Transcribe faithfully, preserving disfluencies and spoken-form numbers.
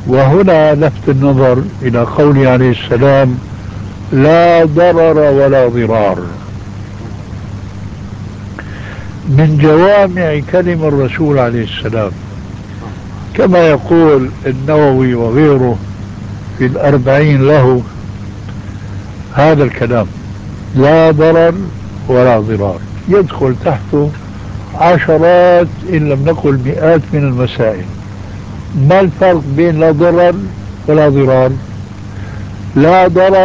وهنا لفت النظر إلى قوله عليه السلام: لا ضرر ولا ضرار. من جوامع كلم الرسول عليه السلام، كما يقول النووي وغيره في الأربعين له هذا الكلام: لا ضرر ولا ضرار، يدخل تحته عشرات إن لم نقل مئات من المسائل. ما الفرق بين لا ضرر ولا ضرار؟ لا ضرر